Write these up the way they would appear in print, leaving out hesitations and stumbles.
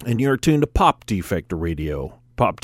and you're tuned to Pop Defect Radio,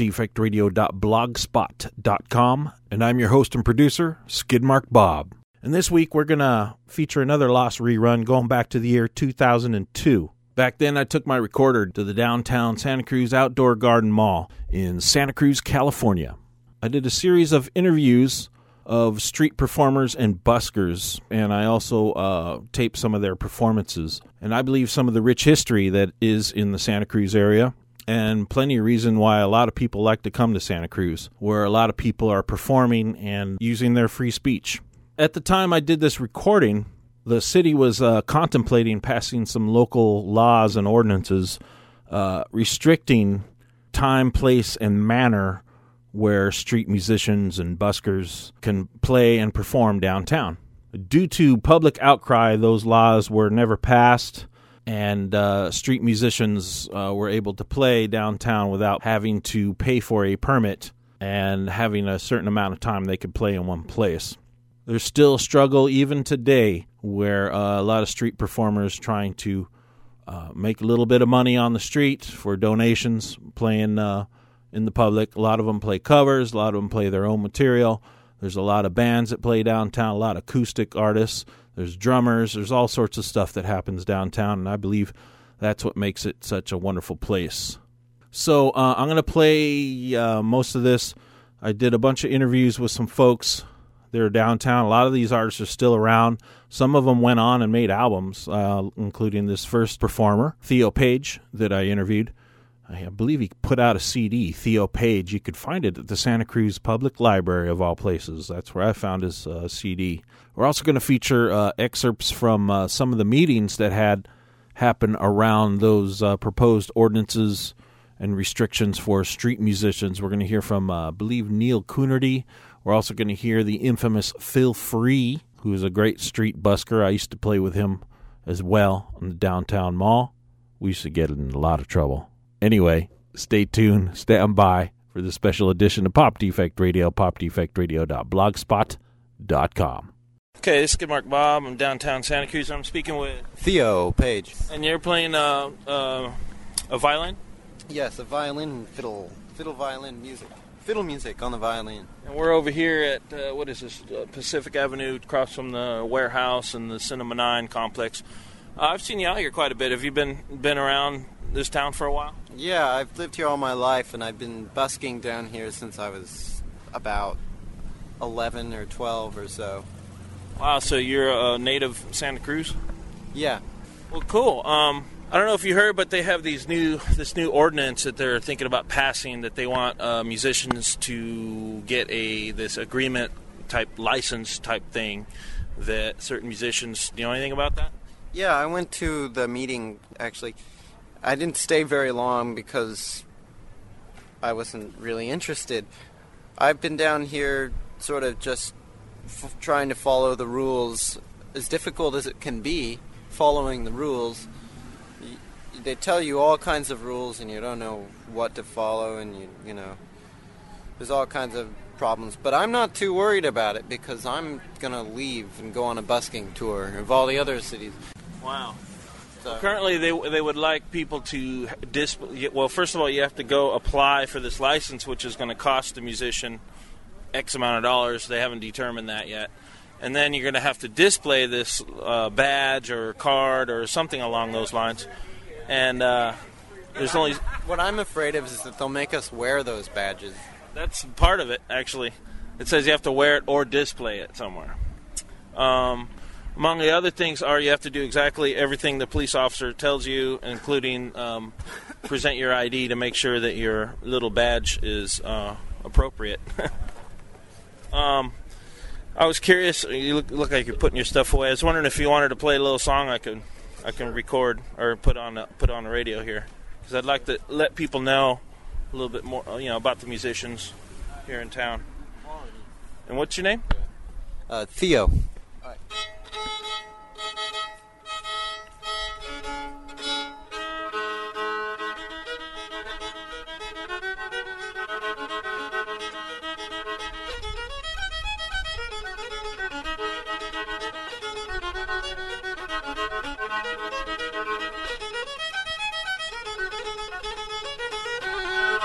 popdefectradio.blogspot.com, and I'm your host and producer, Skidmark Bob. And this week we're going to feature another Lost rerun going back to the year 2002. Back then I took my recorder to the downtown Santa Cruz Outdoor Garden Mall in Santa Cruz, California. I did a series of interviews of street performers and buskers, and I also taped some of their performances. And I believe some of the rich history that is in the Santa Cruz area, and plenty of reason why a lot of people like to come to Santa Cruz, where a lot of people are performing and using their free speech. At the time I did this recording, the city was contemplating passing some local laws and ordinances restricting time, place, and manner where street musicians and buskers can play and perform downtown. Due to public outcry, those laws were never passed, and street musicians were able to play downtown without having to pay for a permit and having a certain amount of time they could play in one place. There's still a struggle even today where a lot of street performers trying to make a little bit of money on the street for donations, playing in the public. A lot of them play covers. A lot of them play their own material. There's a lot of bands that play downtown, a lot of acoustic artists. There's drummers. There's all sorts of stuff that happens downtown, and I believe that's what makes it such a wonderful place. So I'm going to play most of this. I did a bunch of interviews with some folks. They're downtown. A lot of these artists are still around. Some of them went on and made albums, including this first performer, Theo Page, that I interviewed. I believe he put out a CD, Theo Page. You could find it at the Santa Cruz Public Library, of all places. That's where I found his CD. We're also going to feature excerpts from some of the meetings that had happened around those proposed ordinances and restrictions for street musicians. We're going to hear from, I believe, Neil Coonerty. We're also going to hear the infamous Phil Free, who is a great street busker. I used to play with him as well in the downtown mall. We used to get in a lot of trouble. Anyway, stay tuned, stand by for the special edition of Pop Defect Radio, popdefectradio.blogspot.com. Okay, this is Skidmark Bob. I'm downtown Santa Cruz. I'm speaking with Theo Page. And you're playing a violin? Yes, a violin and fiddle violin music. Fiddle music on the violin. And we're over here at, what is this, Pacific Avenue, across from the warehouse and the Cinema 9 complex. I've seen you out here quite a bit. Have you been around this town for a while? Yeah, I've lived here all my life, and I've been busking down here since I was about 11 or 12 or so. Wow, so you're a native Santa Cruz? Yeah. Well, cool. I don't know if you heard, but they have this new ordinance that they're thinking about passing, that they want musicians to get this agreement type license type thing, that certain musicians, do you know anything about that? Yeah, I went to the meeting, actually. I didn't stay very long because I wasn't really interested. I've been down here sort of just trying to follow the rules, as difficult as it can be, following the rules. They tell you all kinds of rules and you don't know what to follow, and you know, there's all kinds of problems. But I'm not too worried about it because I'm going to leave and go on a busking tour of all the other cities. Wow. So currently, they would like people to well, first of all, you have to go apply for this license, which is going to cost the musician X amount of dollars. They haven't determined that yet. And then you're going to have to display this badge or card or something along those lines. And there's only... What I'm afraid of is that they'll make us wear those badges. That's part of it, actually. It says you have to wear it or display it somewhere. Among the other things are you have to do exactly everything the police officer tells you, including present your ID to make sure that your little badge is appropriate. I was curious. You look like you're putting your stuff away. I was wondering if you wanted to play a little song I can record or put on the radio here, because I'd like to let people know a little bit more, about the musicians here in town. And what's your name? Theo. All right.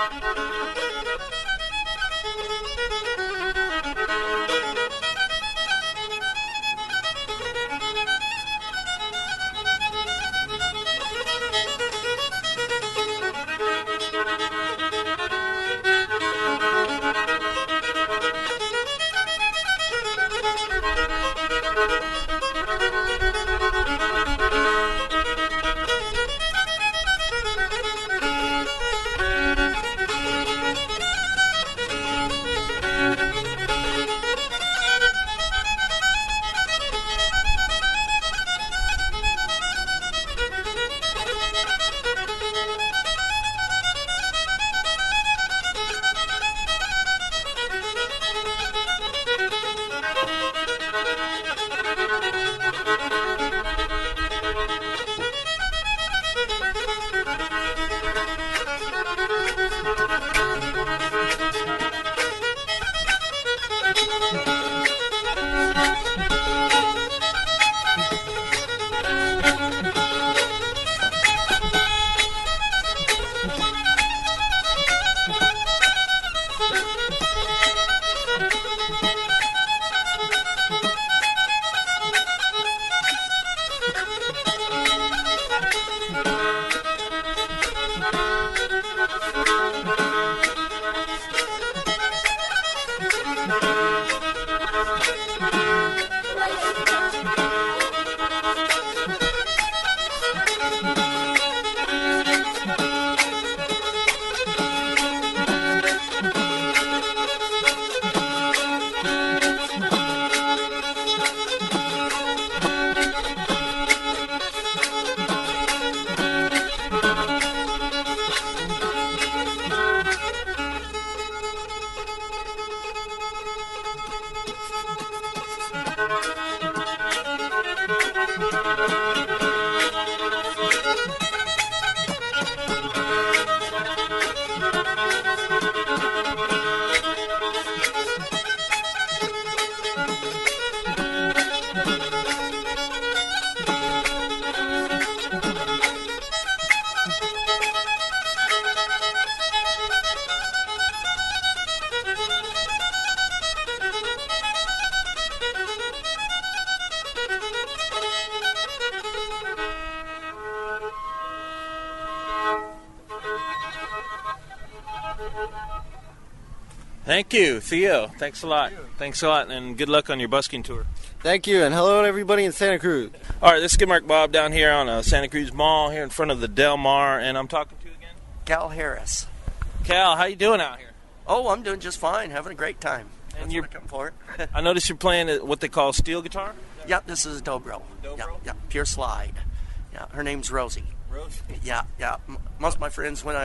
Thank you, Theo. Thanks a lot. Thanks a lot, and good luck on your busking tour. Thank you, and hello to everybody in Santa Cruz. All right, this is Skid Mark Bob down here on Santa Cruz Mall here in front of the Del Mar, and I'm talking to you again? Cal Harris. Cal, how you doing out here? Oh, I'm doing just fine, having a great time. And That's what I come for. I noticed you're playing what they call steel guitar? Yep, this is Dobro. Dobro? Yeah, pure slide. Yeah, her name's Rosie. Rosie? Yeah. Most of my friends, when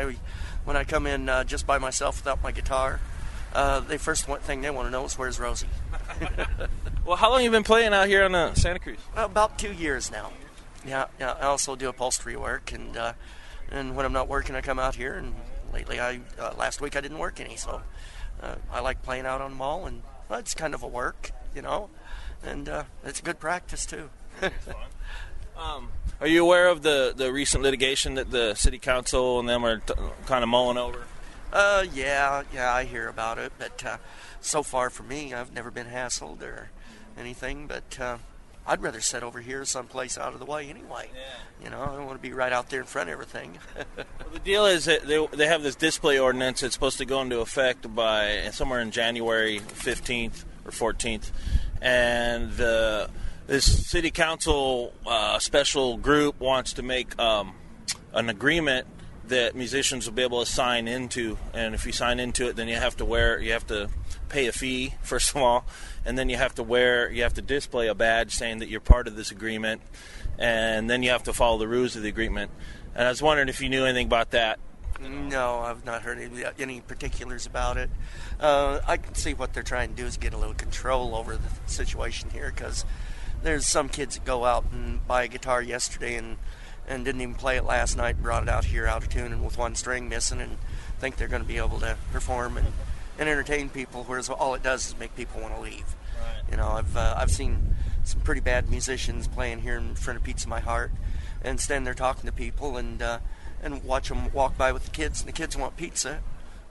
I come in just by myself without my guitar, the first thing they want to know is where's Rosie. Well, how long have you been playing out here on Santa Cruz? About 2 years now. Yeah. I also do upholstery work, and when I'm not working, I come out here. And lately, last week I didn't work any, so I like playing out on the mall, and it's kind of a work, and it's a good practice too. Are you aware of the recent litigation that the city council and them are kind of mulling over? Yeah, I hear about it, but so far for me, I've never been hassled or anything, but I'd rather sit over here someplace out of the way anyway. Yeah. I don't want to be right out there in front of everything. Well, the deal is that they have this display ordinance that's supposed to go into effect by somewhere in January 15th or 14th, and this city council special group wants to make an agreement that musicians will be able to sign into, and if you sign into it, then you have to pay a fee, first of all, and then you have to display a badge saying that you're part of this agreement, and then you have to follow the rules of the agreement. And I was wondering if you knew anything about that. No, I've not heard any particulars about it. I can see what they're trying to do is get a little control over the situation here, because there's some kids that go out and buy a guitar yesterday and didn't even play it last night, brought it out here out of tune and with one string missing, and think they're going to be able to perform and entertain people, whereas all it does is make people want to leave. Right. I've seen some pretty bad musicians playing here in front of Pizza My Heart, and stand there talking to people and watch them walk by with the kids, and the kids want pizza,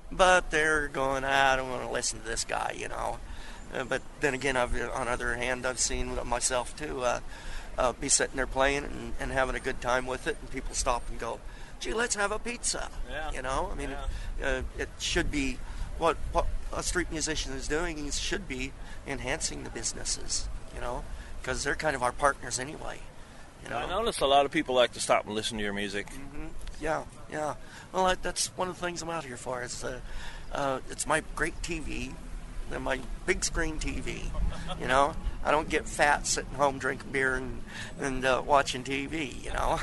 but they're going, I don't want to listen to this guy, you know. But then again, on the other hand, I've seen myself too be sitting there playing and having a good time with it, and people stop and go, gee, let's have a pizza. Yeah. You know, I mean, it should be what a street musician is doing. He should be enhancing the businesses, you know, because they're kind of our partners anyway. You know? I notice a lot of people like to stop and listen to your music. Mm-hmm. Yeah. Well, that's one of the things I'm out here for. It's my great TV, and my big screen TV. You know, I don't get fat sitting home drinking beer and watching TV. You know.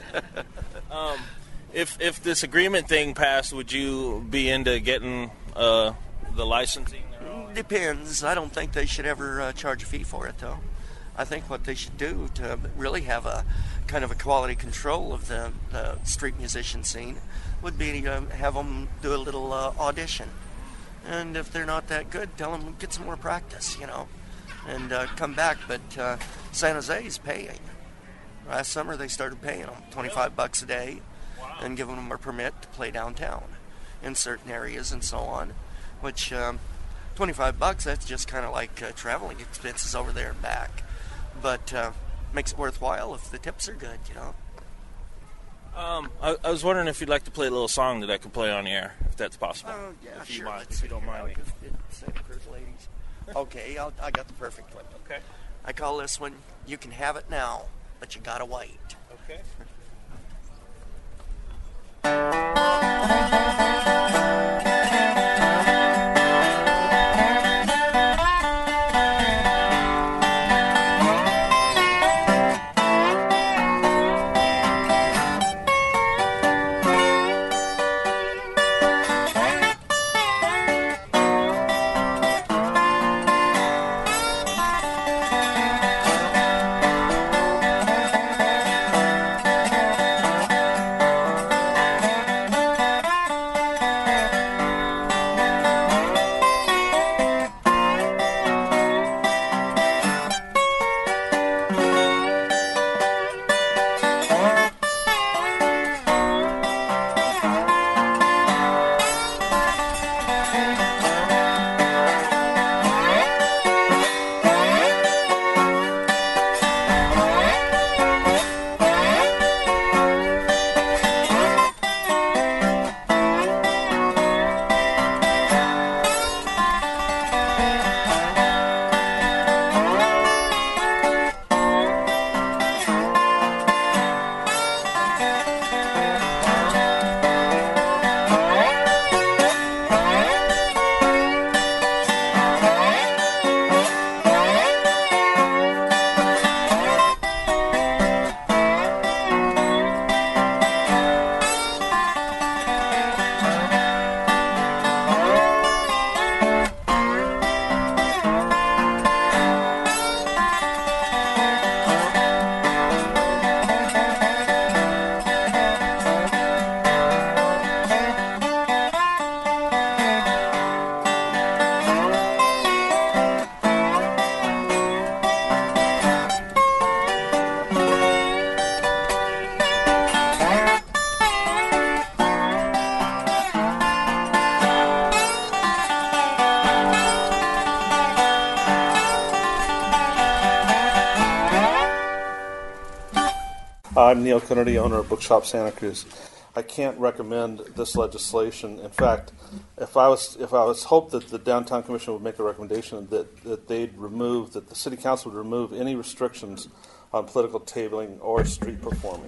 If this agreement thing passed, would you be into getting the licensing? Depends. I don't think they should ever charge a fee for it, though. I think what they should do to really have a kind of a quality control of the street musician scene would be to have them do a little audition. And if they're not that good, tell them get some more practice, you know, and come back. But San Jose is paying. Last summer they started paying them $25 a day and giving them a permit to play downtown in certain areas and so on, which $25, that's just kind of like traveling expenses over there and back. But makes it worthwhile if the tips are good, you know. I was wondering if you'd like to play a little song that I could play on the air, if that's possible. Yeah, if you sure. mind, if you don't mind me. Ladies. Okay, I got the perfect one. Okay. I call this one, You Can Have It Now, But You Gotta Wait. Okay. I'm Neil Kennedy, owner of Bookshop Santa Cruz. I can't recommend this legislation. In fact, if I was hoped that the Downtown Commission would make a recommendation that the City Council would remove any restrictions on political tabling or street performing.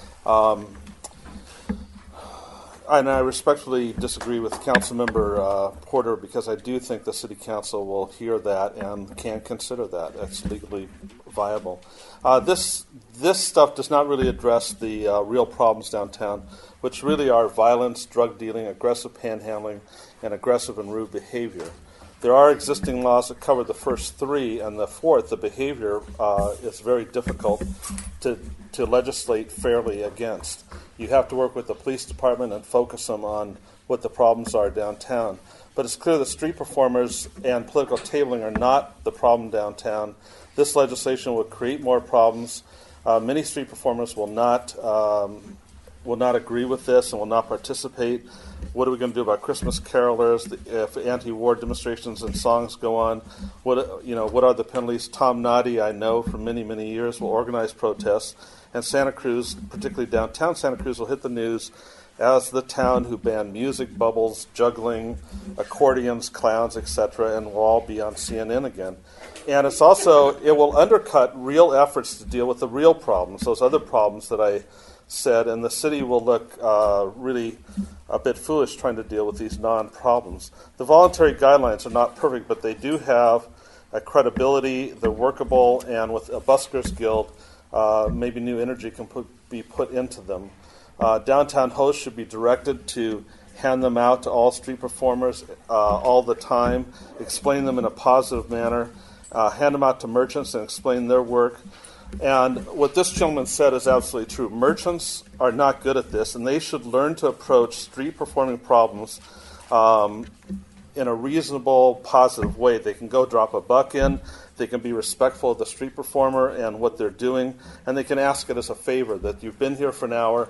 And I respectfully disagree with Councilmember Porter, because I do think the City Council will hear that and can consider that. That's legally viable. This stuff does not really address the real problems downtown, which really are violence, drug dealing, aggressive panhandling, and aggressive and rude behavior. There are existing laws that cover the first three, and the fourth, the behavior, is very difficult to legislate fairly against. You have to work with the police department and focus them on what the problems are downtown. But it's clear that street performers and political tabling are not the problem downtown. This legislation will create more problems. Many street performers will not will not agree with this and will not participate. What are we going to do about Christmas carolers if anti-war demonstrations and songs go on? What are the penalties? Tom Noddy, I know from many, many years, will organize protests. And Santa Cruz, particularly downtown Santa Cruz, will hit the news as the town who banned music, bubbles, juggling, accordions, clowns, etc., and will all be on CNN again. And it will undercut real efforts to deal with the real problems, those other problems that I said, and the city will look really a bit foolish trying to deal with these non-problems. The voluntary guidelines are not perfect, but they do have a credibility, they're workable, and with a Buskers Guild, maybe new energy can be put into them. Downtown hosts should be directed to hand them out to all street performers all the time, explain them in a positive manner, hand them out to merchants and explain their work. And what this gentleman said is absolutely true. Merchants are not good at this, and they should learn to approach street performing problems in a reasonable, positive way. They can go drop a buck in, they can be respectful of the street performer and what they're doing, and they can ask it as a favor that you've been here for an hour,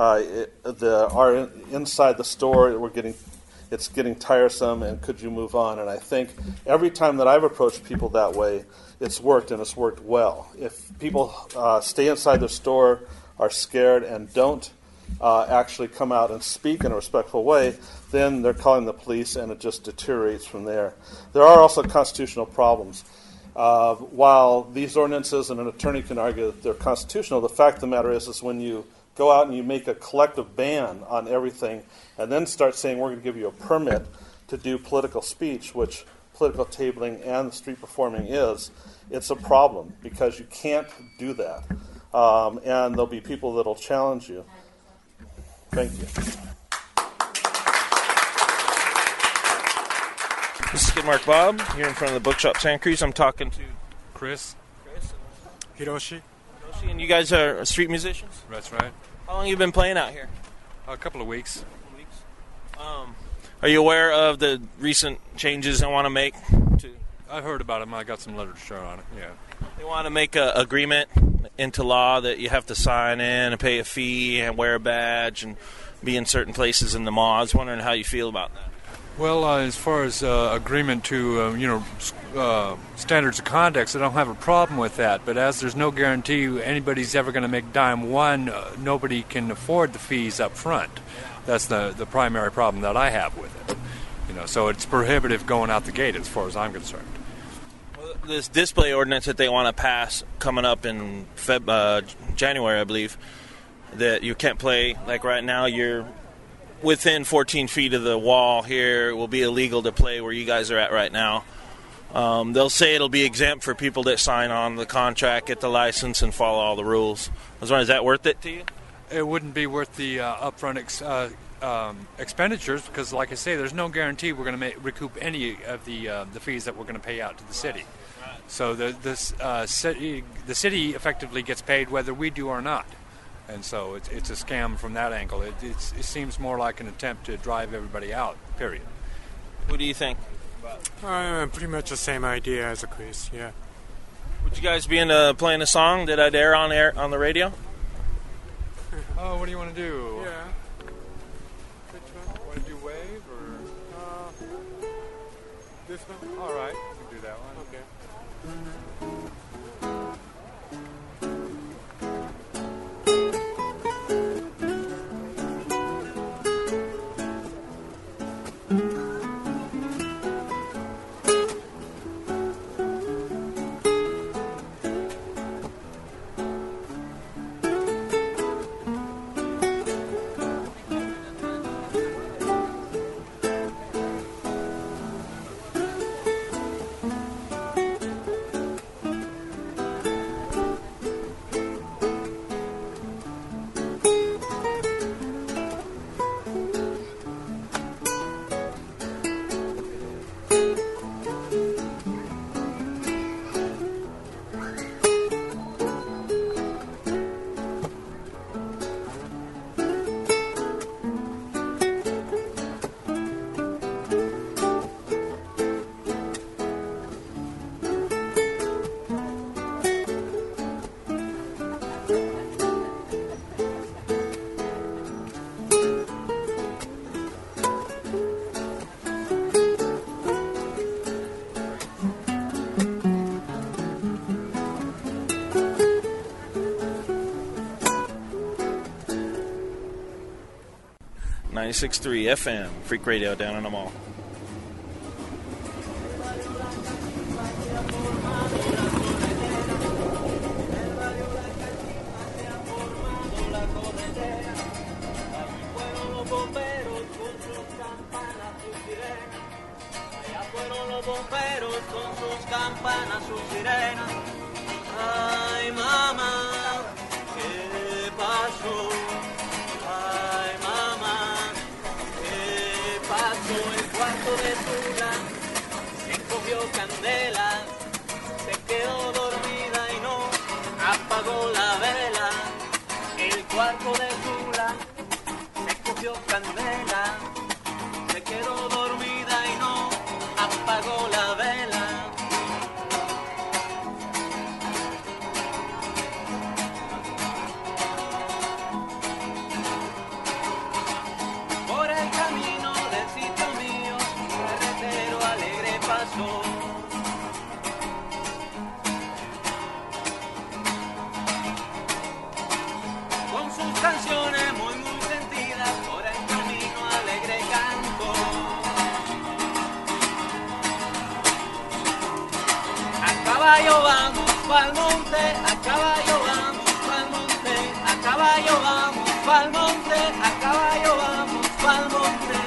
inside the store it's getting tiresome, and could you move on? And I think every time that I've approached people that way, it's worked, and it's worked well. If people stay inside their store, are scared, and don't actually come out and speak in a respectful way, then they're calling the police, and it just deteriorates from there. There are also constitutional problems. While these ordinances and an attorney can argue that they're constitutional, the fact of the matter is when you go out and you make a collective ban on everything and then start saying we're going to give you a permit to do political speech, which political tabling and street performing is, it's a problem because you can't do that. And there'll be people that will challenge you. Thank you. This is Skidmark Bob here in front of the Bookshop Santa Cruz. I'm talking to Chris. Hiroshi. And you guys are street musicians? That's right. How long have you been playing out here? A couple of weeks. Are you aware of the recent changes they want to make? I've heard about them. I got some literature on it, yeah. They want to make an agreement into law that you have to sign in and pay a fee and wear a badge and be in certain places in the mall. I was wondering how you feel about that. Well, as far as agreement to, standards of conduct, I don't have a problem with that. But as there's no guarantee anybody's ever going to make dime one, nobody can afford the fees up front. That's the primary problem that I have with it. So it's prohibitive going out the gate as far as I'm concerned. Well, this display ordinance that they want to pass coming up in January, I believe, that you can't play, like right now, you're within 14 feet of the wall here. It will be illegal to play where you guys are at right now. They'll say it'll be exempt for people that sign on the contract, get the license, and follow all the rules. I was wondering, is that worth it to you? It wouldn't be worth the upfront expenditures because, like I say, there's no guarantee we're going to recoup any of the fees that we're going to pay out to the city. So the city effectively gets paid whether we do or not. And so it's a scam from that angle. It seems more like an attempt to drive everybody out, period. What do you think? Pretty much the same idea as a Chris, yeah. Would you guys be into playing a song that I'd air on the radio? Oh, what do you want to do? Yeah. Which one? Want to do Wave or? This one? All right, we can do that one. Okay. 96.3 FM, Freak Radio down in the mall. Bomberos con sus campanas, sus sirenas. Ay, mamá, ¿qué pasó? Ay, mamá, ¿qué pasó? El cuarto de Tula se cogió candela, se quedó dormida y no apagó la vela. El cuarto de Tula se cogió candela, se quedó dormida y no apagó la vela. Por el camino del sitio mío, carretero alegre pasó. Con sus canciones muy sentidas, por el camino alegre cantó. A caballo vamos pa'l monte, a caballo vamos pa'l monte, a caballo vamos pa'l monte, a caballo vamos pa'l monte.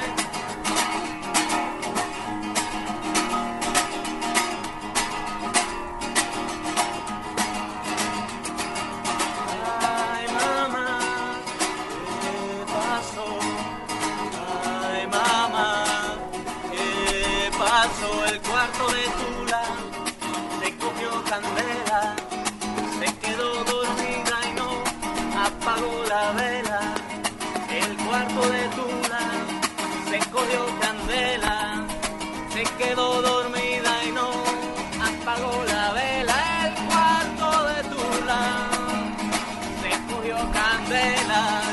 Ay, mamá, ¿qué pasó? Ay, mamá, ¿qué pasó? El cuarto de Tula se cogió candela, se quedó dormida y no apagó la vela. El cuarto de Tula se cogió candela, se quedó dormida y no apagó la vela. El cuarto de Tula se cogió candela.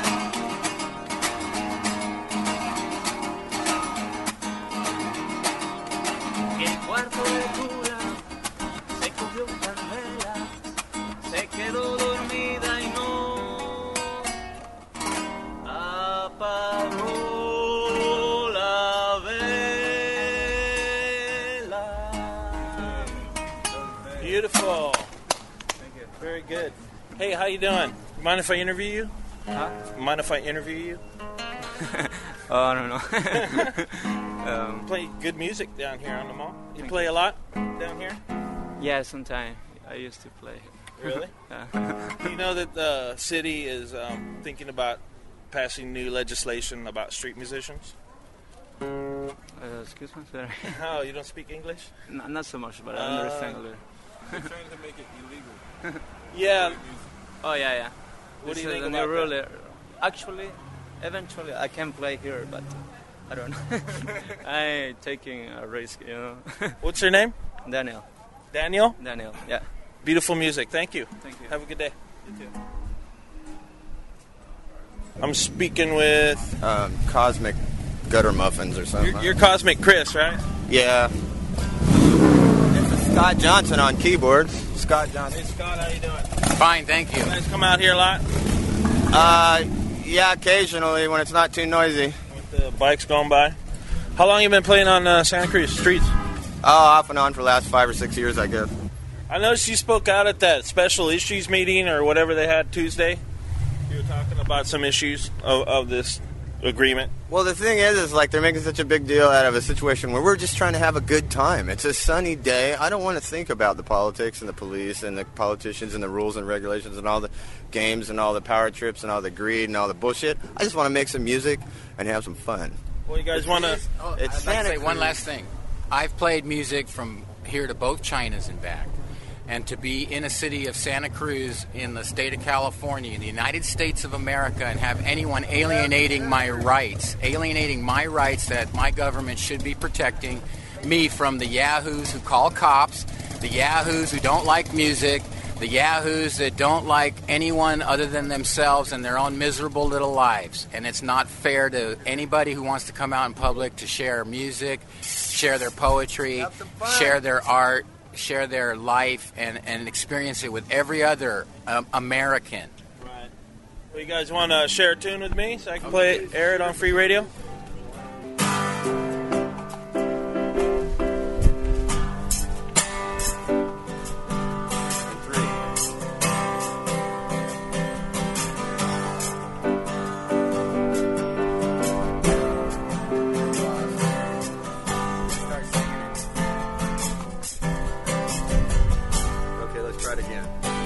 El cuarto de Tula se cogió candela, se quedó dormida y no apagó la vela. Beautiful. Very good. Hey, how you doing? Mind if I interview you? Huh? Mind if I interview you? Oh, I don't know. Play good music down here on the mall. You play a lot down here? Yeah, sometimes I used to play. Really? Do you know that the city is thinking about passing new legislation about street musicians? Excuse me, sorry. Oh, you don't speak English? Not so much, but I understand a little. They're trying to make it illegal. Yeah. Oh, yeah. What do you This think is a about new that? rule. Actually, eventually I can play here, but I don't know. I'm taking a risk, you know. What's your name? Daniel, Daniel? yeah. Beautiful music. Thank you. Thank you. Have a good day. You too. I'm speaking with... Cosmic Gutter Muffins or something. You're Cosmic Chris, right? Yeah. This is Scott Johnson on keyboards. Scott Johnson. Hey, Scott, how you doing? Fine, thank you. You guys come out here a lot? Yeah, occasionally when it's not too noisy. With the bikes going by? How long you been playing on Santa Cruz streets? Oh, off and on for the last 5 or 6 years, I guess. I noticed you spoke out at that special issues meeting or whatever they had Tuesday. You were talking about some issues of this agreement. Well, the thing is like they're making such a big deal out of a situation where we're just trying to have a good time. It's a sunny day. I don't want to think about the politics and the police and the politicians and the rules and regulations and all the games and all the power trips and all the greed and all the bullshit. I just want to make some music and have some fun. Well, you guys want to... It's I'd like to Santa say one Cruz. last thing. I've played music from here to both Chinas and back. And to be in a city of Santa Cruz in the state of California, in the United States of America, and have anyone alienating my rights that my government should be protecting me from the yahoos who call cops, the yahoos who don't like music, the yahoos that don't like anyone other than themselves and their own miserable little lives. And it's not fair to anybody who wants to come out in public to share music, share their poetry, share their art, share their life, and experience it with every other American. Right. So you guys want to share a tune with me so I can air it on free radio? Okay, let's try it again.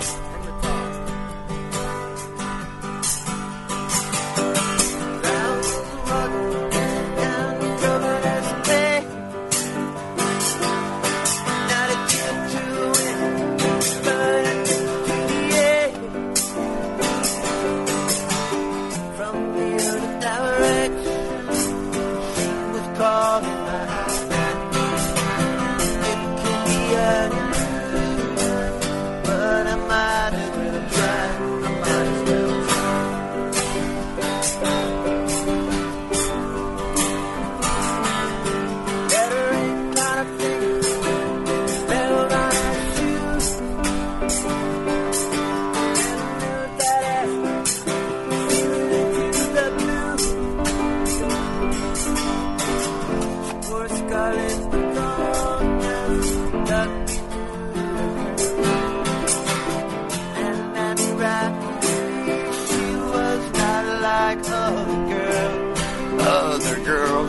Other girls.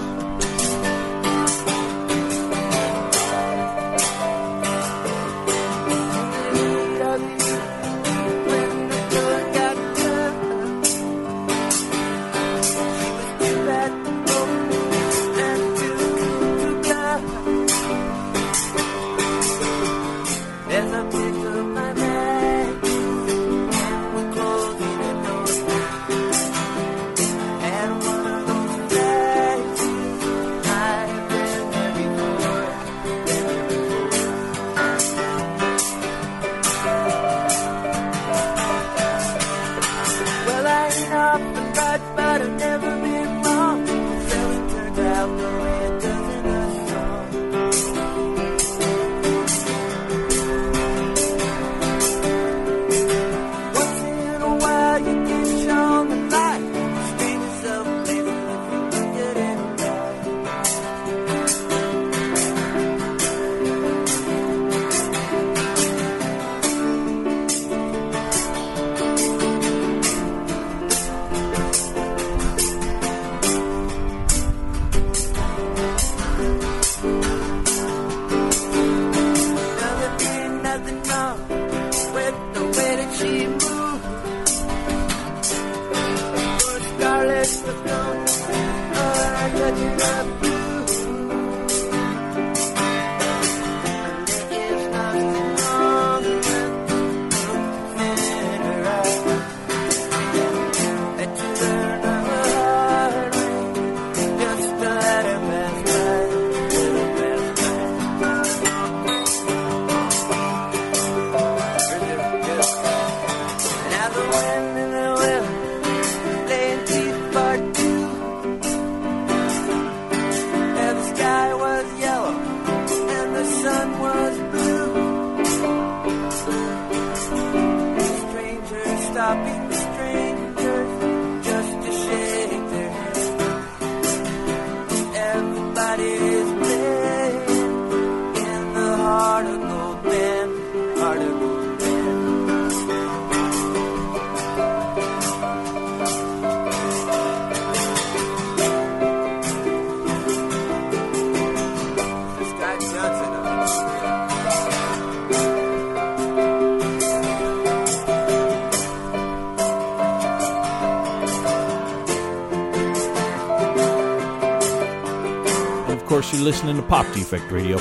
Of course, you're listening to Pop Defect Radio,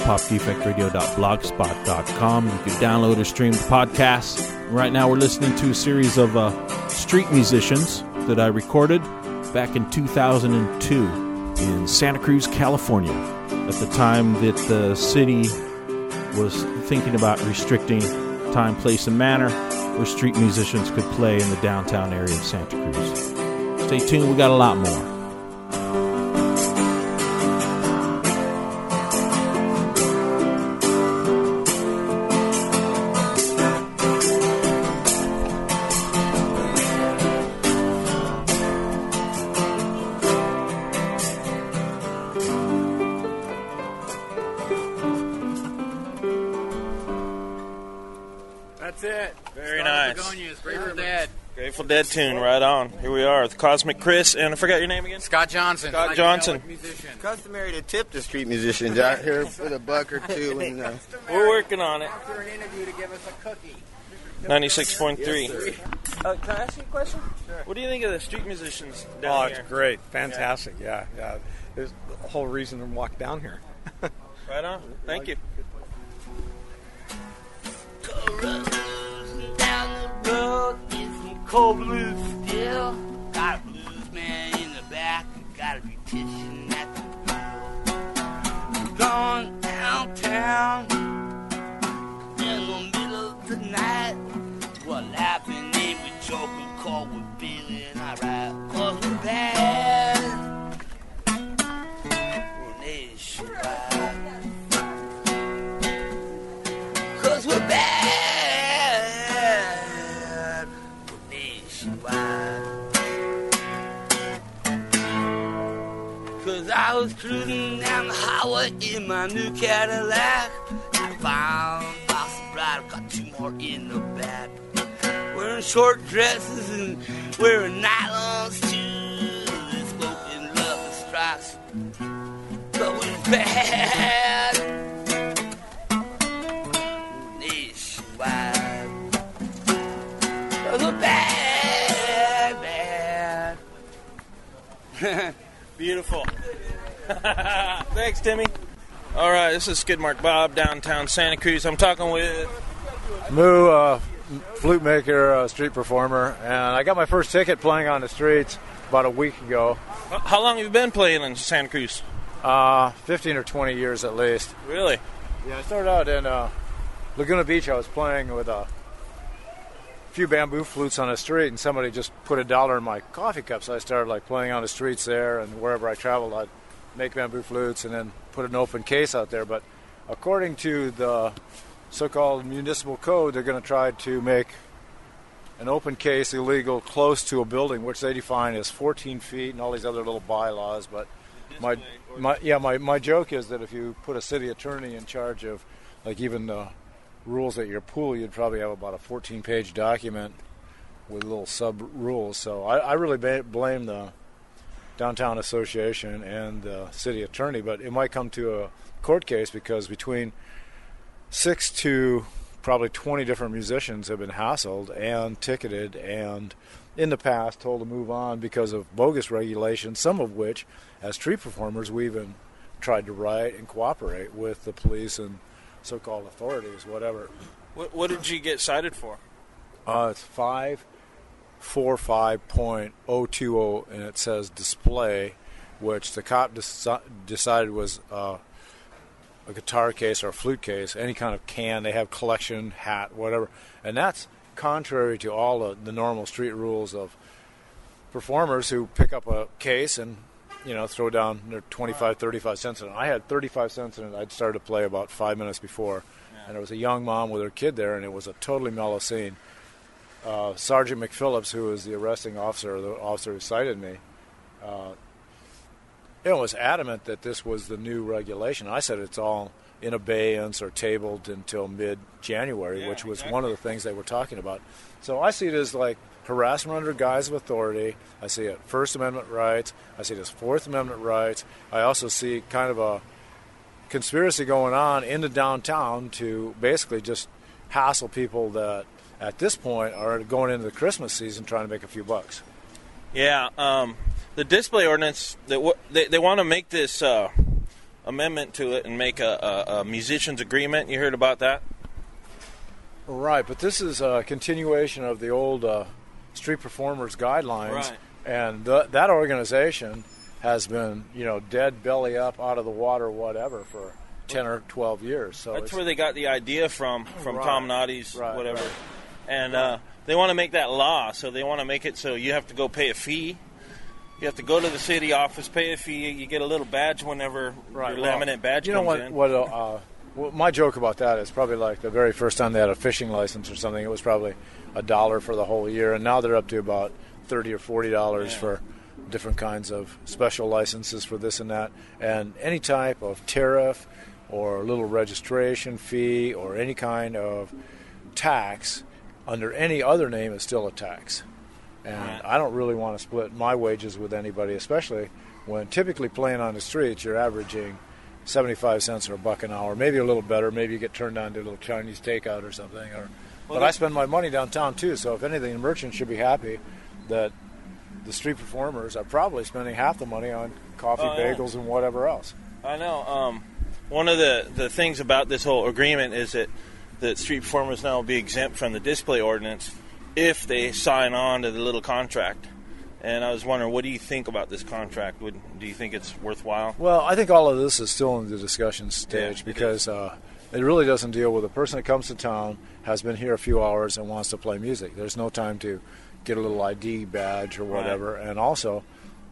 popdefectradio.blogspot.com. You can download or stream the podcast. Right now, we're listening to a series of street musicians that I recorded back in 2002 in Santa Cruz, California, at the time that the city was thinking about restricting time, place, and manner where street musicians could play in the downtown area of Santa Cruz. Stay tuned, we got a lot more. right. Very nice. Begonias, Grateful Dead. Grateful Dead tune, right on. Here we are with Cosmic Chris, and I forgot your name again? Scott Johnson. Scott Johnson. Musician. Customary to tip the street musicians out here with a buck or two. And, We're working on it. After an interview to give us a cookie. 96.3. Can I ask you a question? Sure. What do you think of the street musicians down here? It's great. Fantastic. Yeah. There's the whole reason to walk down here. Right on. Thank you. Down the road, get some cold blues still. Got a blues man in the back, got a beautician at the wheel. Gone downtown in the middle of the night. We're laughing, ain't we joking, cold, we're feeling alright. 'Cause we're bad. We're nationwide. 'Cause we're bad. We're nationwide. 'Cause I was cruising down the highway in my new Cadillac. I found Boston Bride, got two more in the back. Wearing short dresses and wearing nylons too. They're smoking love strikes. But we're bad. Nationwide. 'Cause we're bad, bad. Beautiful. Thanks, Timmy. All right, this is Skidmark Bob, downtown Santa Cruz. I'm talking with Moo, flute maker, street performer, and I got my first ticket playing on the streets about a week ago. How long have you been playing in Santa Cruz? 15 or 20 years at least. Really? Yeah, I started out in Laguna Beach. I was playing with a few bamboo flutes on the street, and somebody just put $1 in my coffee cup, so I started playing on the streets there, and wherever I traveled I'd make bamboo flutes and then put an open case out there. But according to the so-called municipal code, they're going to try to make an open case illegal close to a building, which they define as 14 feet and all these other little bylaws. But my joke is that if you put a city attorney in charge of even the rules at your pool, you'd probably have about a 14-page document with little sub-rules. So I really blame the Downtown Association and the city attorney, but it might come to a court case because between 6 to probably 20 different musicians have been hassled and ticketed and in the past told to move on because of bogus regulations, some of which, as street performers, we even tried to write and cooperate with the police and so-called authorities, whatever. What did you get cited for? It's 545.020, and it says display, which the cop decided was a guitar case or a flute case, any kind of can. They have collection, hat, whatever. And that's contrary to all the normal street rules of performers who pick up a case and throw down their 25, 35 cents in it. I had 35 cents in it. I'd started to play about 5 minutes before. Yeah. And there was a young mom with her kid there, and it was a totally mellow scene. Sergeant McPhillips, who was the arresting officer, the officer who cited me, was adamant that this was the new regulation. I said it's all in abeyance or tabled until mid-January, which was one of the things they were talking about. So I see it as harassment under guise of authority. I see it First Amendment rights. I see it as Fourth Amendment rights. I also see kind of a conspiracy going on in the downtown to basically just hassle people that at this point are going into the Christmas season trying to make a few bucks. Yeah, the display ordinance, they want to make this amendment to it and make a musician's agreement. You heard about that? Right, but this is a continuation of the old street performers guidelines, right. And that organization has been, dead belly up, out of the water, whatever, for 10 or 12 years. So that's where they got the idea from right. Tom Noddy's whatever. Right. And they want to make that law, so they want to make it so you have to go pay a fee. You have to go to the city office, pay a fee. You get a little badge whenever your laminate badge comes in. Well, my joke about that is probably the very first time they had a fishing license or something, it was probably $1 for the whole year, and now they're up to about $30 or $40 for different kinds of special licenses for this and that. And any type of tariff or little registration fee or any kind of tax under any other name, it's still a tax. And I don't really want to split my wages with anybody, especially when typically playing on the streets, you're averaging 75 cents or $1 an hour, maybe a little better. Maybe you get turned down to a little Chinese takeout or something. But I spend my money downtown too, so if anything, the merchants should be happy that the street performers are probably spending half the money on coffee, bagels, and whatever else. I know. One of the things about this whole agreement is that street performers now will be exempt from the display ordinance if they sign on to the little contract. And I was wondering, what do you think about this contract? Do you think it's worthwhile? Well, I think all of this is still in the discussion stage because it really doesn't deal with a person that comes to town, has been here a few hours, and wants to play music. There's no time to get a little ID badge or whatever. Right. And also,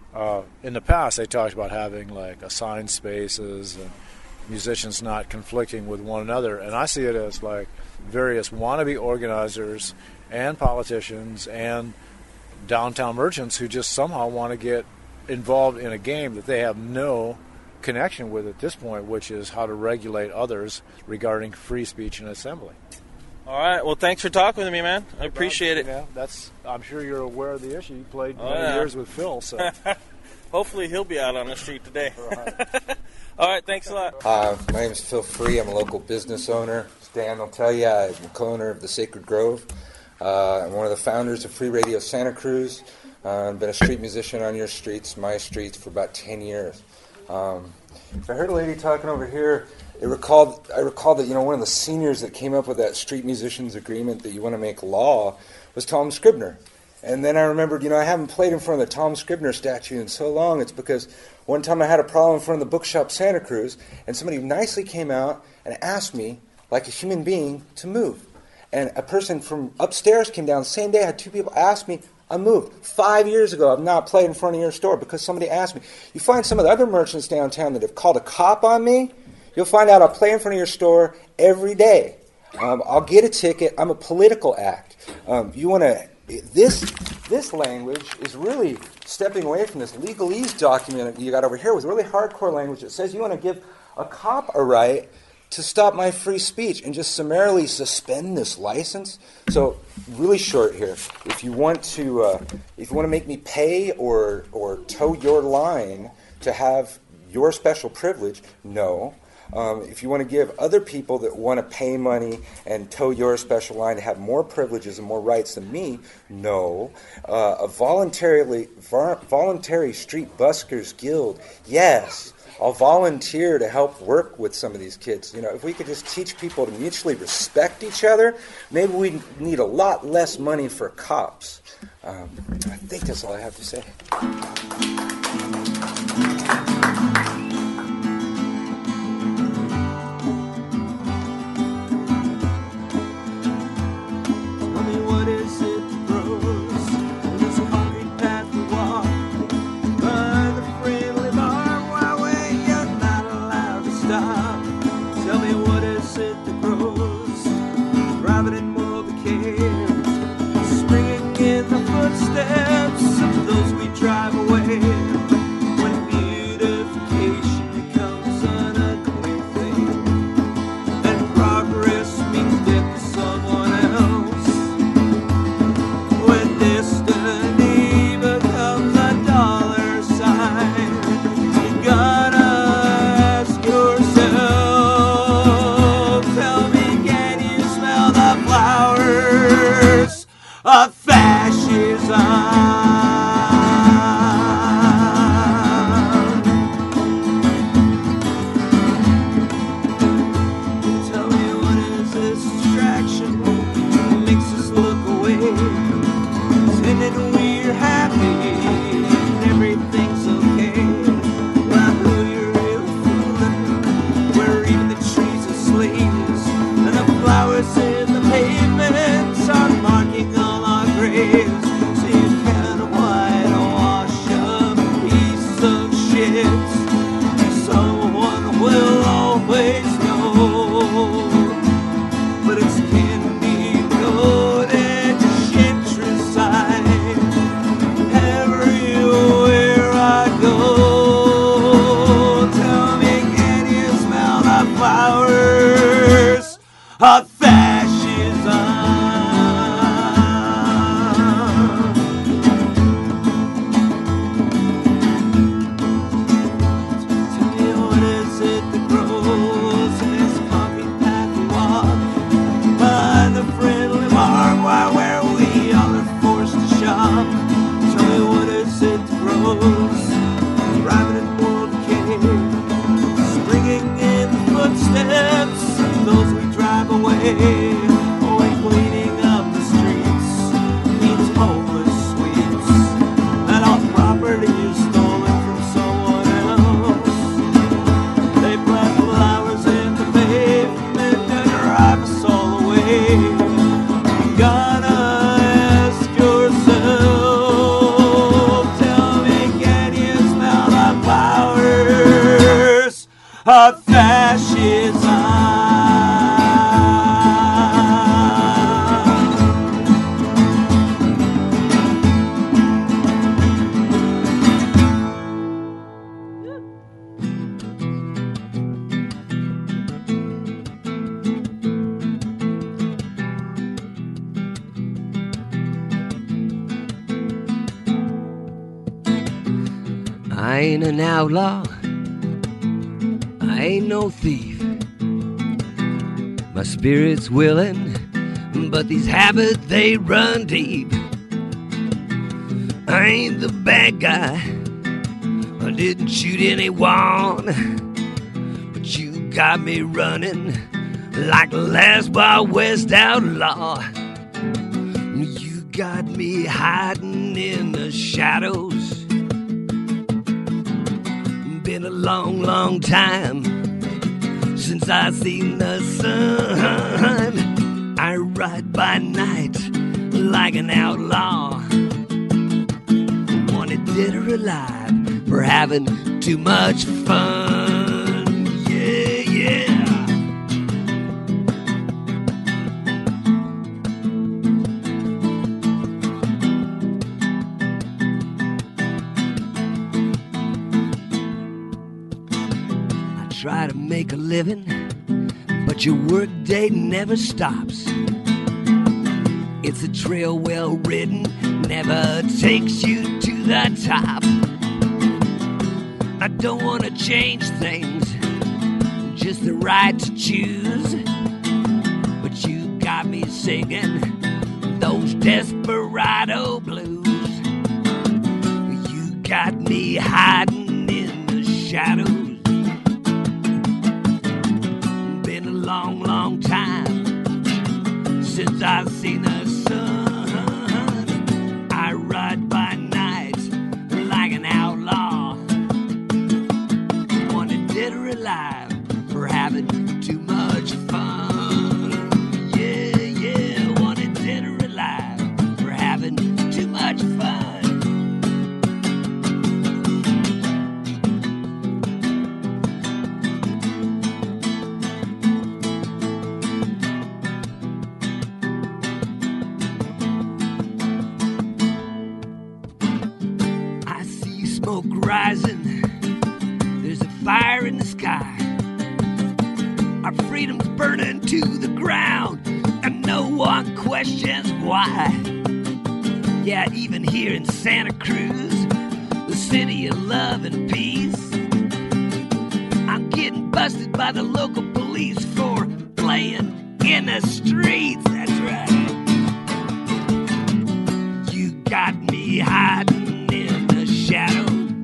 in the past, they talked about having like assigned spaces and musicians not conflicting with one another. And I see it as like various wannabe organizers and politicians and downtown merchants who just somehow want to get involved in a game that they have no connection with at this point, which is how to regulate others regarding free speech and assembly. All right. Well, thanks for talking with me, man. I appreciate it. Yeah, I'm sure you're aware of the issue. You played many years with Phil, so hopefully he'll be out on the street today. All right. Thanks a lot. My name is Phil Free. I'm a local business owner. As Dan will tell you, I'm the co-owner of the Sacred Grove. I'm one of the founders of Free Radio Santa Cruz. I've been a street musician on your streets, my streets, for about 10 years. If I heard a lady talking over here, I recalled that one of the seniors that came up with that street musicians agreement that you want to make law was Tom Scribner. And then I remembered, I haven't played in front of the Tom Scribner statue in so long. It's because one time I had a problem in front of the bookshop Santa Cruz, and somebody nicely came out and asked me, like a human being, to move. And a person from upstairs came down the same day. I had two people ask me. I moved. 5 years ago, I've not played in front of your store because somebody asked me. You find some of the other merchants downtown that have called a cop on me, you'll find out I'll play in front of your store every day. I'll get a ticket. I'm a political act. This language is really stepping away from this legalese document you got over here with really hardcore language that says you want to give a cop a right to stop my free speech and just summarily suspend this license. So, really short here. If you want to make me pay or toe your line to have your special privilege, no. If you want to give other people that want to pay money and toe your special line to have more privileges and more rights than me, no. A voluntary street buskers guild, yes. I'll volunteer to help work with some of these kids. If we could just teach people to mutually respect each other, maybe we'd need a lot less money for cops. I think that's all I have to say. Of fascism. Of fascism. springing in the footsteps of those we drive away. Only cleaning up the streets means hopeless sweets, and all property is stolen from someone else. They plant flowers in the pavement and drive us all away. You gotta ask yourself, tell me, can you smell the flowers of fascism? I ain't an outlaw, I ain't no thief. My spirit's willing, but these habits, they run deep. I ain't the bad guy, I didn't shoot anyone, but you got me running like the last Wild West outlaw. You got me hiding in the shadows. Been a long, long time since I seen the sun. I ride by night like an outlaw, wanted dead or alive for having too much fun. Yeah, yeah. Try to make a living, but your workday never stops. It's a trail well ridden, never takes you to the top. I don't want to change things, just the right to choose. But you got me singing those desperado blues. You got me hiding in the shadows. Long, long time since I've seen the sun. I ride by night like an outlaw, wanted dead or alive for having too much fun. Yeah, yeah, wanted dead or alive for having too much fun. Rising, there's a fire in the sky. Our freedom's burning to the ground, and no one questions why. Yeah, even here in Santa Cruz, the city of love and peace, I'm getting busted by the local police for playing in the streets. That's right. You got me hiding in the shadows.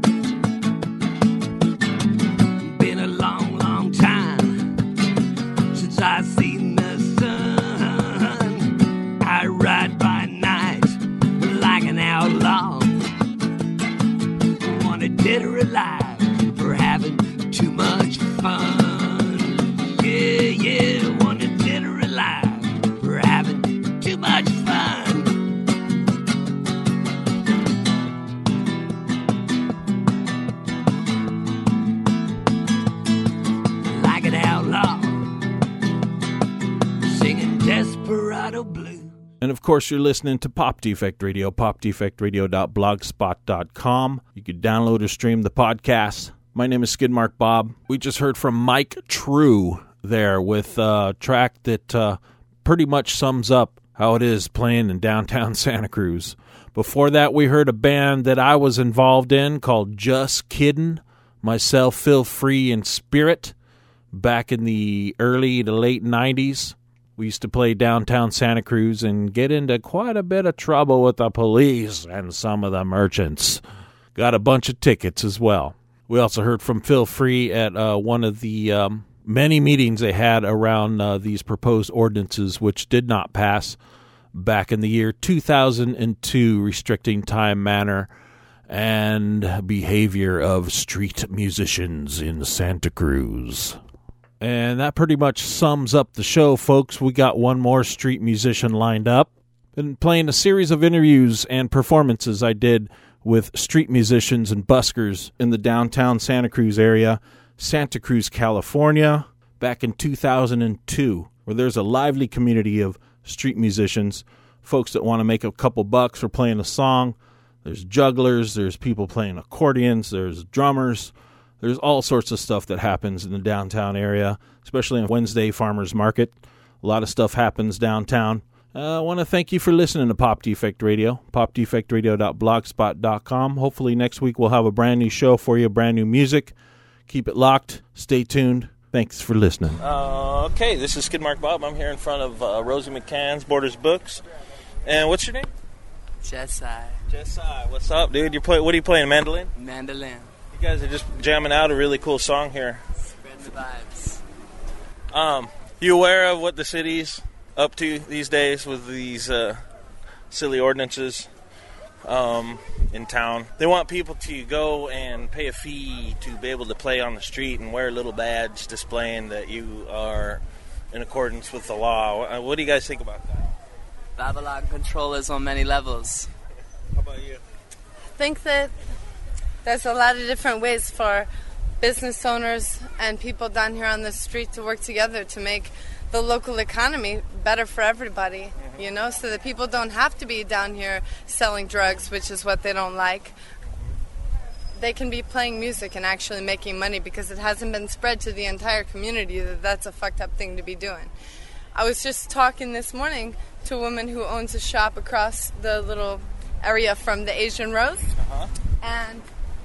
I seen the sun. I ride by night like an outlaw, wanted dead or alive for having too much fun. Yeah, yeah, wanted dead or alive for having too much fun. Like an outlaw, Desperado Blue. And of course, you're listening to Pop Defect Radio, popdefectradio.blogspot.com. You can download or stream the podcast. My name is Skidmark Bob. We just heard from Mike True there with a track that pretty much sums up how it is playing in downtown Santa Cruz. Before that, we heard a band that I was involved in called Just Kiddin', myself, Phil Free and Spirit, back in the early to late 90s. We used to play downtown Santa Cruz and get into quite a bit of trouble with the police and some of the merchants. Got a bunch of tickets as well. We also heard from Phil Free at one of the many meetings they had around these proposed ordinances, which did not pass back in the year 2002, restricting time, manner, and behavior of street musicians in Santa Cruz. And that pretty much sums up the show, folks. We got one more street musician lined up. Been playing a series of interviews and performances I did with street musicians and buskers in the downtown Santa Cruz area, Santa Cruz, California, back in 2002, where there's a lively community of street musicians, folks that want to make a couple bucks for playing a song. There's jugglers, there's people playing accordions, there's drummers. There's all sorts of stuff that happens in the downtown area, especially on Wednesday Farmers Market. A lot of stuff happens downtown. I want to thank you for listening to Pop Defect Radio, popdefectradio.blogspot.com. Hopefully next week we'll have a brand new show for you, brand new music. Keep it locked. Stay tuned. Thanks for listening. Okay, this is Skid Mark Bob. I'm here in front of Rosie McCann's Borders Books. And what's your name? Jessai. Jessai. What's up, dude? What are you playing, mandolin? Mandolin. You guys are just jamming out a really cool song here. Spread the vibes. You aware of what the city's up to these days with these silly ordinances in town? They want people to go and pay a fee to be able to play on the street and wear a little badge displaying that you are in accordance with the law. What do you guys think about that? Babylon control is on many levels. How about you? I think that there's a lot of different ways for business owners and people down here on the street to work together to make the local economy better for everybody, you know, so that people don't have to be down here selling drugs, which is what they don't like. They can be playing music and actually making money because it hasn't been spread to the entire community that that's a fucked up thing to be doing. I was just talking this morning to a woman who owns a shop across the little area from the Asian Rose, and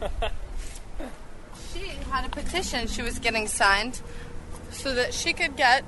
she had a petition she was getting signed so that she could get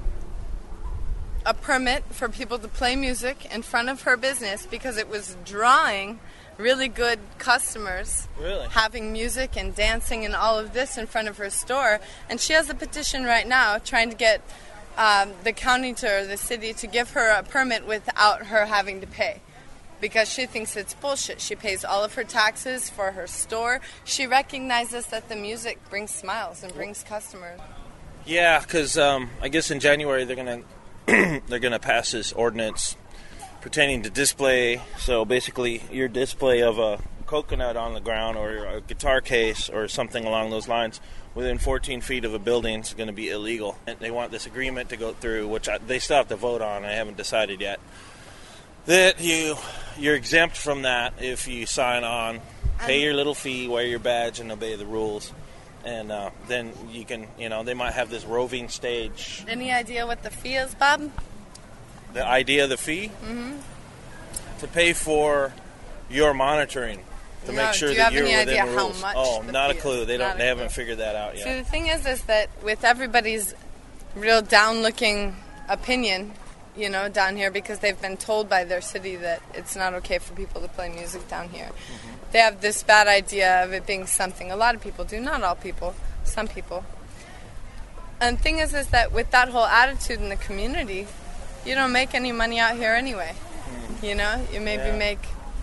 a permit for people to play music in front of her business because it was drawing really good customers, having music and dancing and all of this in front of her store. And she has a petition right now trying to get the county or the city to give her a permit without her having to pay, because she thinks it's bullshit. She pays all of her taxes for her store. She recognizes that the music brings smiles and brings customers. Yeah, because I guess in January they're gonna pass this ordinance pertaining to display. So basically, your display of a coconut on the ground or a guitar case or something along those lines within 14 feet of a building is going to be illegal. And they want this agreement to go through, which they still have to vote on. I haven't decided yet. That you're exempt from that if you sign on, pay your little fee, wear your badge, and obey the rules. And then you can, they might have this roving stage. Any idea what the fee is, Bob? The idea of the fee? Mm-hmm. To pay for your monitoring. To make sure that you're within the rules. Do you have any idea how much? Oh, not a clue. They haven't figured that out yet. See, the thing is that with everybody's real down-looking opinion, down here, because they've been told by their city that it's not okay for people to play music down here. Mm-hmm. They have this bad idea of it being something. A lot of people do, not all people, some people. And the thing is that with that whole attitude in the community, you don't make any money out here anyway. Mm-hmm. You maybe make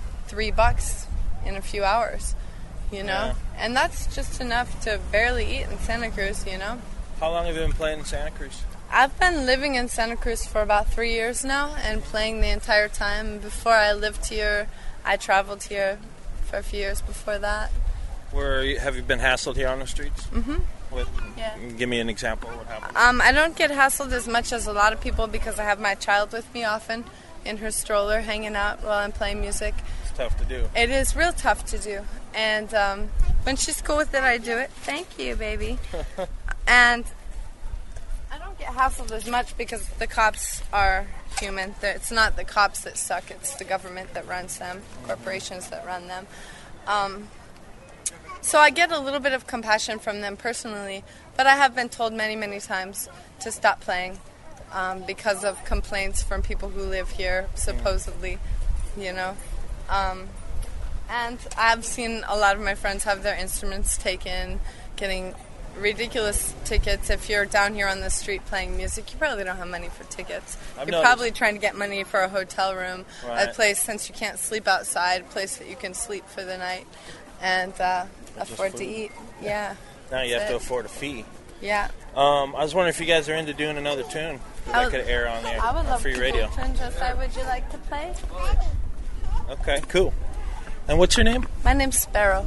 $3 in a few hours, and that's just enough to barely eat in Santa Cruz, How long have you been playing in Santa Cruz? I've been living in Santa Cruz for about 3 years now and playing the entire time. Before I lived here, I traveled here for a few years before that. Have you been hassled here on the streets? Mm-hmm. Yeah. Give me an example. What happened? I don't get hassled as much as a lot of people because I have my child with me often in her stroller hanging out while I'm playing music. It's tough to do. It is real tough to do. And when she's cool with it, I do it. Thank you, baby. And I don't get hassled as much because the cops are human. It's not the cops that suck. It's the government that runs them, corporations that run them. So I get a little bit of compassion from them personally, but I have been told many, many times to stop playing because of complaints from people who live here, supposedly, And I've seen a lot of my friends have their instruments taken, getting ridiculous tickets. If you're down here on the street playing music, you probably don't have money for tickets. You're probably trying to get money for a hotel room, a place, since you can't sleep outside, a place that you can sleep for the night and afford to eat. Yeah. Now you have to afford a fee. Yeah. I was wondering if you guys are into doing another tune that could air on there. I would love free to radio. Josiah, would you like to play? Okay, cool. And what's your name? My name's Sparrow.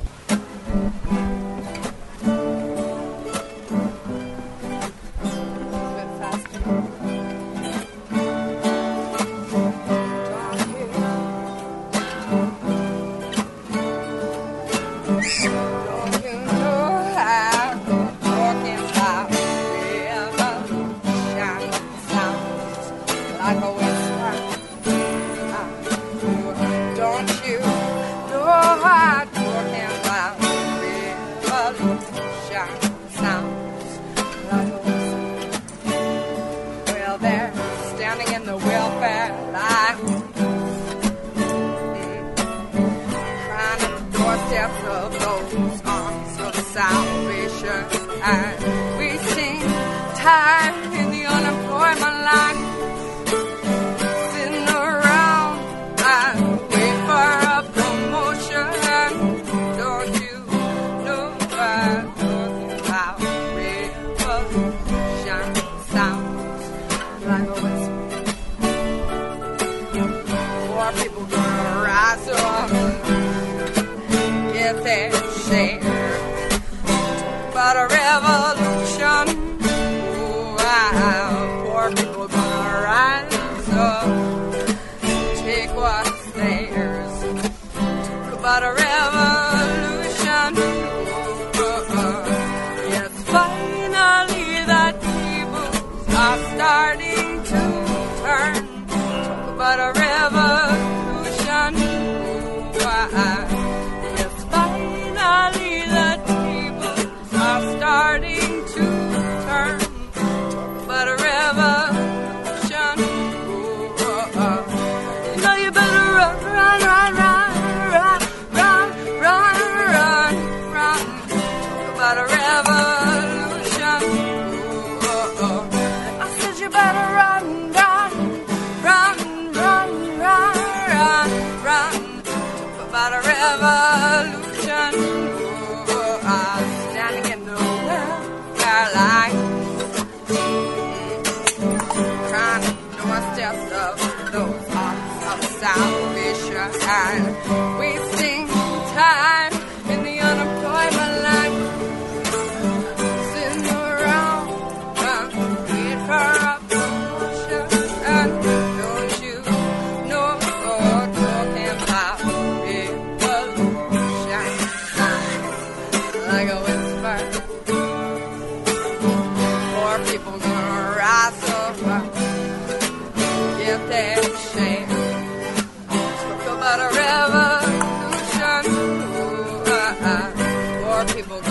People